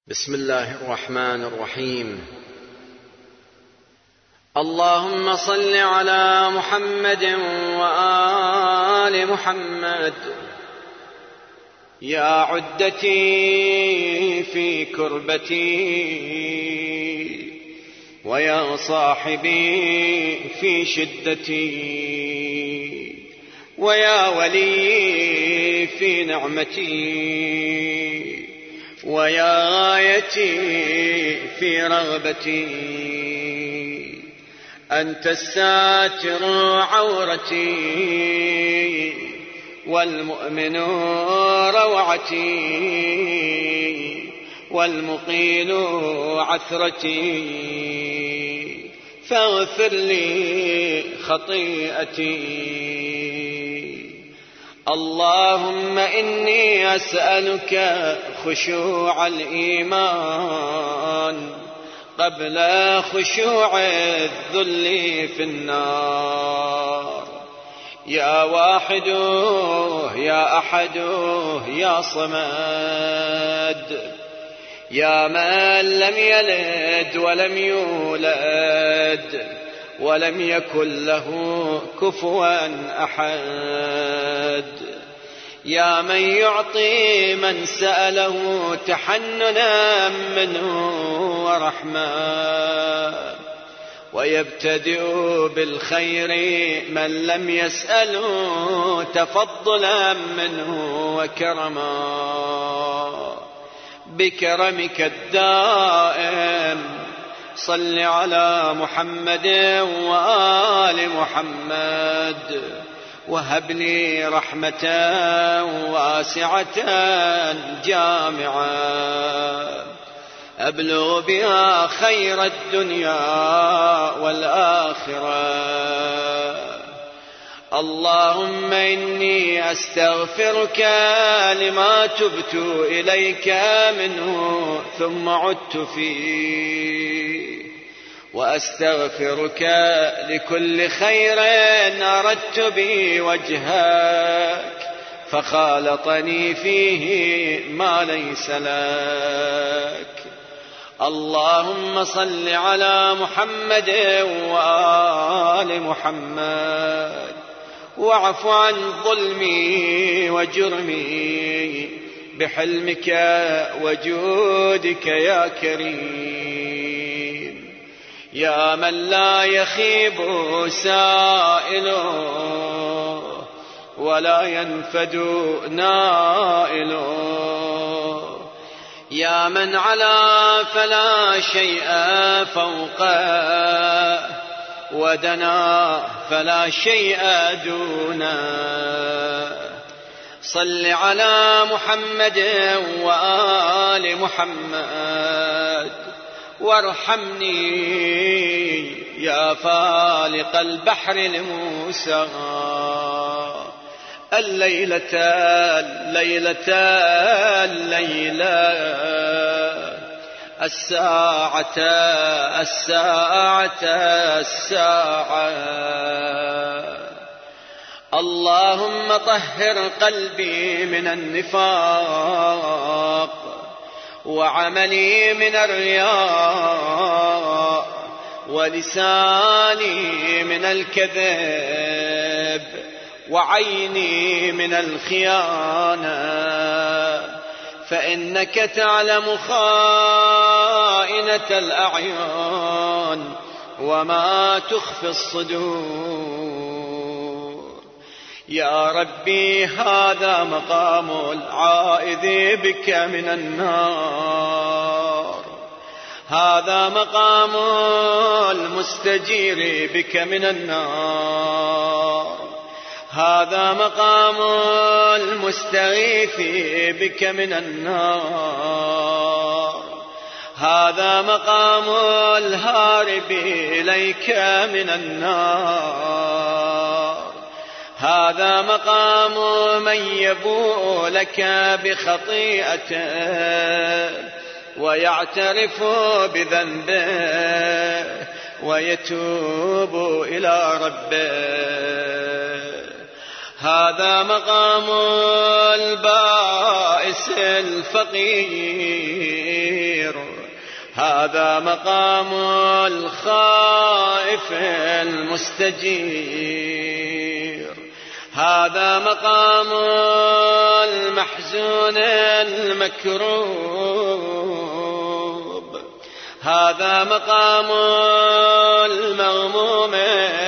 بسم الله الرحمن الرحيم. اللهم صل على محمد وآل محمد. يا عدتي في كربتي ويا صاحبي في شدتي ويا ولي في نعمتي ويا غايتي في رغبتي. أنت الساتر عورتي والمؤمن روعتي والمقيل عثرتي، فاغفر لي خطيئتي. اللهم إني أسألك خشوع الإيمان قبل خشوع الذل في النار. يا واحد يا أحد يا صمد، يا من لم يلد ولم يولد ولم يكن له كفوا أحد، يا من يعطي من سأله تحننا منه ورحمة، ويبتدئ بالخير من لم يسأله تفضلا منه وكرما. بكرمك الدائم صل على محمد وآل محمد، وهب لي رحمة واسعة جامعة أبلغ بها خير الدنيا والآخرة. اللهم إني أستغفرك لما تبت إليك منه ثم عدت فيه، وأستغفرك لكل خير أردت به وجهك فخالطني فيه ما ليس لك. اللهم صل على محمد وآل محمد، واعف عن ظلمي وجرمي بحلمك وجودك يا كريم. يا من لا يخيب سائله ولا ينفد نائله، يا من علا فلا شيء فوقه ودنا فلا شيء دونه. صل على محمد وآل محمد، وارحمني يا فالق البحر لموسى. الليلة الساعة اللهم طهر قلبي من النفاق وعملي من الرياء ولساني من الكذب وعيني من الخيانة، فإنك تعلم خائنة الأعين وما تخفي الصدور. يا ربي هذا مقام العائذ بك من النار، هذا مقام المستجير بك من النار، هذا مقام المستغيث بك من النار، هذا مقام الهارب إليك من النار، هذا مقام من يبوء لك بخطيئته ويعترف بذنبه ويتوب إلى ربه. هذا مقام البائس الفقير هذا مقام الخائف المستجير، هذا مقام المحزون المكروب، هذا مقام المغموم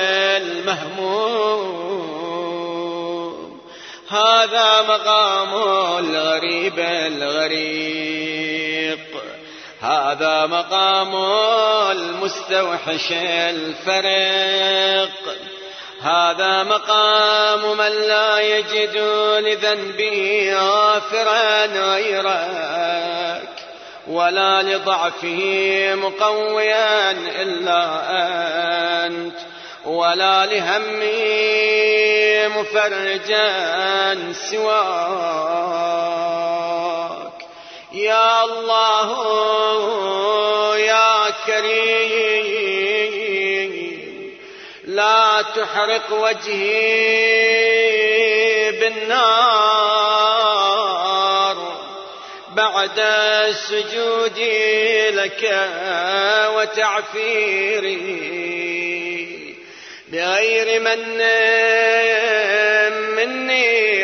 المهموم، هذا مقام الغريب الغريق، هذا مقام المستوحش الفرق، هذا مقام من لا يجد لذنبه غافرا غيرك، ولا لضعفه مقويا إلا أنت، ولا لهمه مفرجا سواك. يا الله يا كريم، لا تحرق وجهي بالنار بعد السجود لك وتعفيري، بغير من مني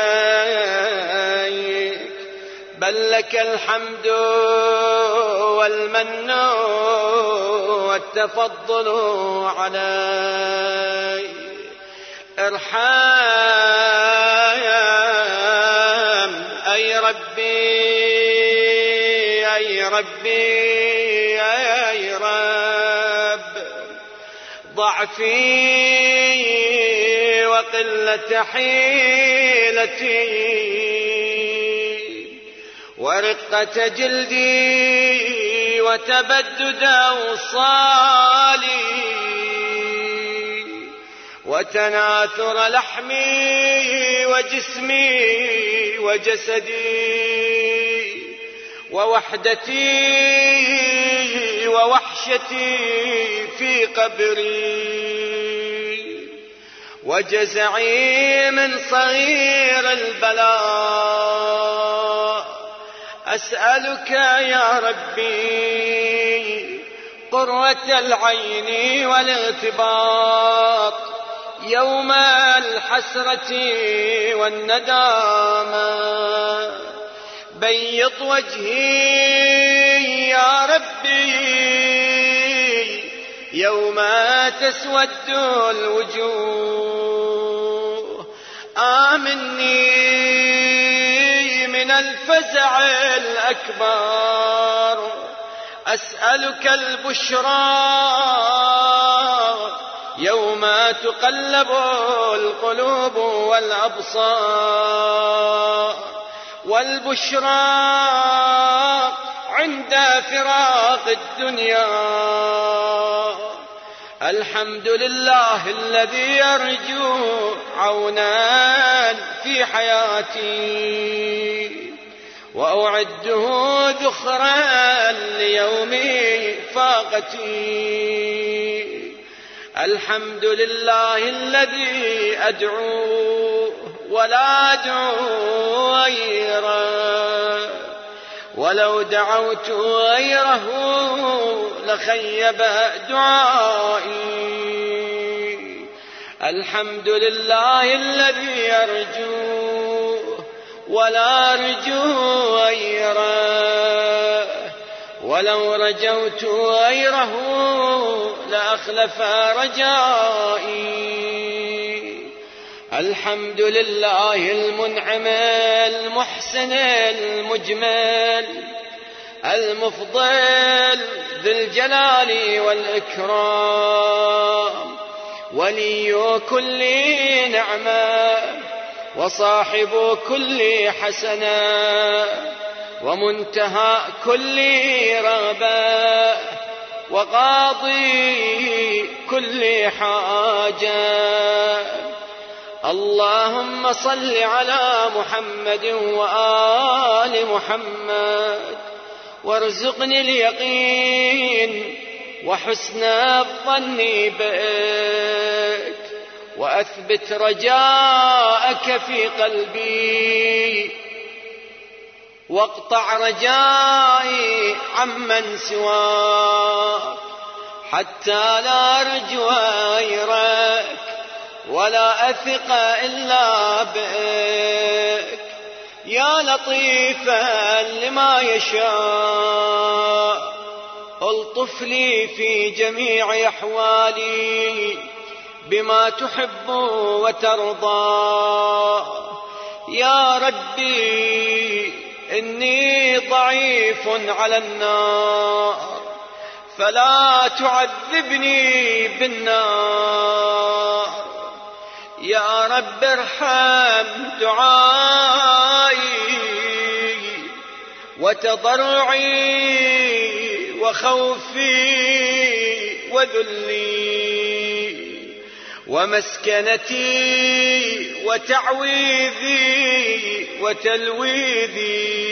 عليك، بل لك الحمد والمن والتفضل علي. ارحم أي ربي أي ربي أي رب، ضعفي وقلة حيلتي ورقة جلدي وتبدد أوصالي وتناثر لحمي وجسمي وجسدي ووحدتي ووحشتي في قبري وجزعي من صغير البلاء. أسألك يا ربي قرة العين والاغتباط يوم الحسرة والندامة، بيض وجهي يا ربي يوم تسود الوجوه، آمني من الفزع الأكبر. أسألك البشرى يوم تقلب القلوب والأبصار، والبشرى عند فراق الدنيا. الحمد لله الذي يرجو عونا في حياتي وأعده ذخرا ليوم فاقتي. الحمد لله الذي أدعوه ولا أدعو غيره، ولو دعوت غيره لخيب دعائي. الحمد لله الذي أرجوه ولا أرجو غيره، ولو رجوت غيره لأخلف رجائي. الحمد لله المنعم المحسن المجمل المفضل ذي الجلال والإكرام، ولي كل نعمة وصاحب كل حسنة ومنتهى كل رغبة وقاضي كل حاجة. اللهم صل على محمد وآل محمد، وارزقني اليقين وحسن الظن بك، وأثبت رجاءك في قلبي، واقطع رجائي عمن سواك، حتى لا أرجو غيرك ولا أثق إلا بك. يا لطيفا لما يشاء الطف لي في جميع أحوالي بما تحب وترضى. يا ربي إني ضعيف على النار فلا تعذبني بالنار. يا رب ارحم دعائي وتضرعي وخوفي وذلي ومسكنتي وتعويذي وتلويذي.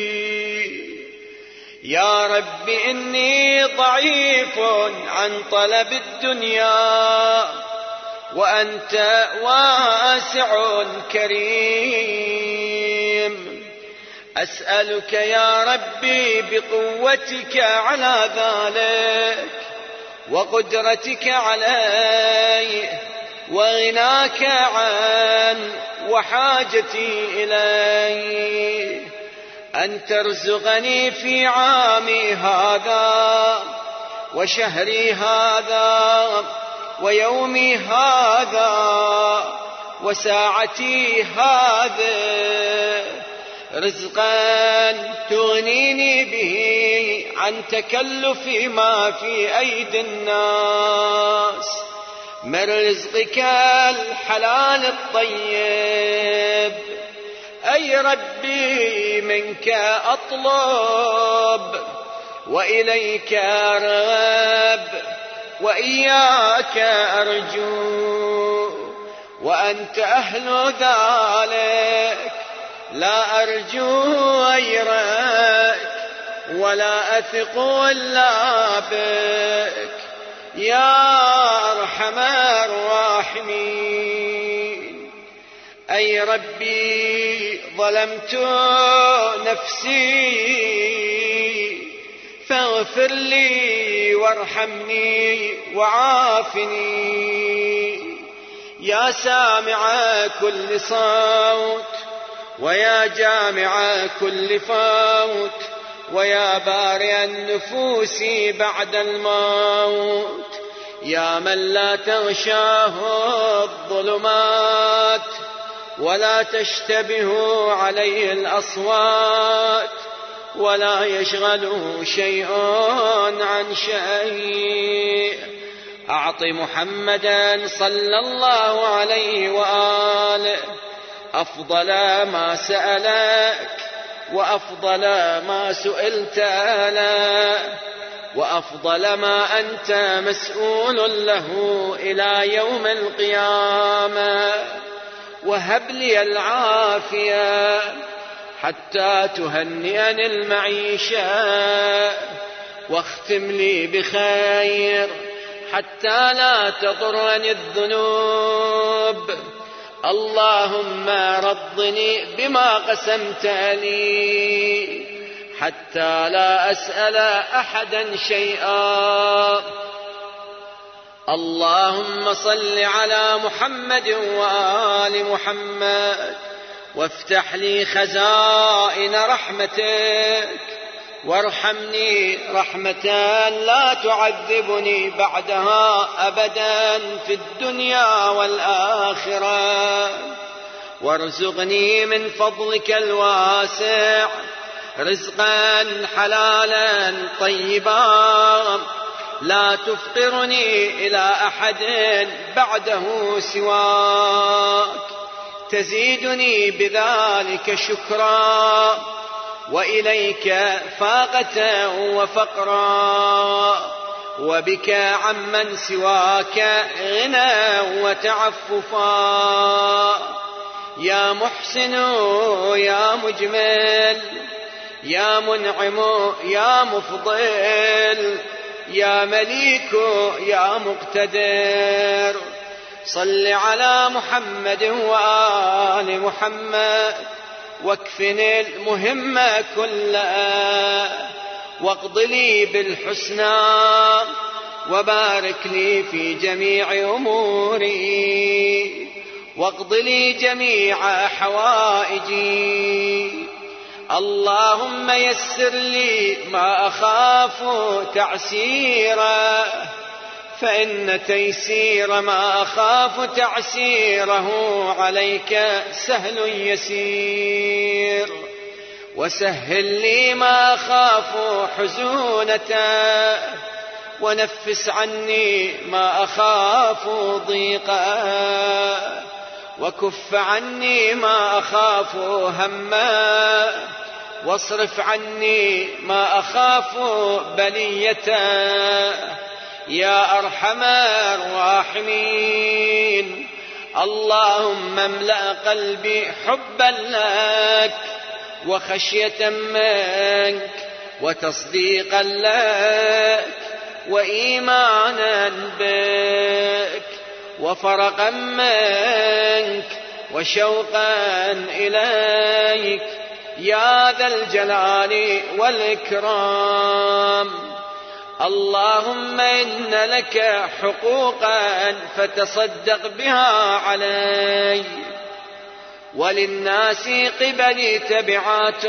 يا رب إني ضعيف عن طلب الدنيا وأنت واسع كريم. أسألك يا ربي بقوتك على ذلك وقدرتك عليه وغناك عن وحاجتي إليه أن ترزقني في عامي هذا وشهري هذا ويومي هذا وساعتي هذا رزقا تغنيني به عن تكلف ما في أيدي الناس من رزقك الحلال الطيب. أي ربي منك أطلب وإليك أرغب وإياك أرجو وأنت أهل ذلك. لا أرجو غيرك ولا أثق إلا بك يا أرحم الراحمين. أي ربي ظلمت نفسي فاغفر لي وارحمني وعافني. يا سامع كل صوت ويا جامع كل فوت ويا بارئ النفوس بعد الموت. يا من لا تغشاه الظلمات ولا تشتبه عليه الأصوات ولا يشغله شيء عن شيء. أعط محمدا صلى الله عليه وآله أفضل ما سألك وأفضل ما سئلت له وأفضل ما أنت مسؤول له إلى يوم القيامة. وهب لي العافية حتى تهنئني المعيشة واختم لي بخير حتى لا تضرني الذنوب. اللهم رضني بما قسمت لي حتى لا أسأل أحدا شيئا. اللهم صل على محمد وآل محمد وافتح لي خزائن رحمتك وارحمني رحمة لا تعذبني بعدها أبدا في الدنيا والآخرة. وارزقني من فضلك الواسع رزقا حلالا طيبا لا تفقرني إلى أحد بعده سواك تزيدني بذلك شكرا وإليك فاقة وفقرا وبك عمن سواك غنى وتعففا. يا محسن يا مجمل يا منعم يا مفضل يا مليك يا مقتدر صل على محمد وآل محمد واكفني المهم كلها واقض لي بالحسنى وبارك لي في جميع أموري واقض لي جميع حوائجي. اللهم يسر لي ما أخاف تعسيره فإن تيسير ما أخاف تعسيره عليك سهل يسير، وسهل لي ما أخاف حزونته ونفس عني ما أخاف ضيقا وكف عني ما أخاف هما واصرف عني ما أخاف بليته يا أرحم الراحمين. اللهم املأ قلبي حبا لك وخشية منك وتصديقا لك وإيمانا بك وفرقا منك وشوقا إليك يا ذا الجلال والإكرام. اللهم إن لك حقوقا فتصدق بها علي، وللناس قبلي تبعات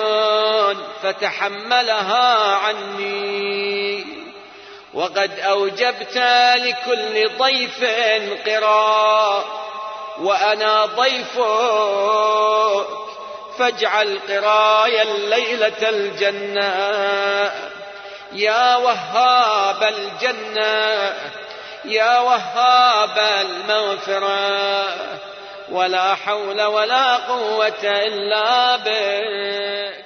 فتحملها عني، وقد أوجبت لكل ضيف قراء وأنا ضيفك، فاجعل قراي الليلة الجنة يا وهاب الجنة يا وهاب المغفرة، ولا حول ولا قوة إلا بك.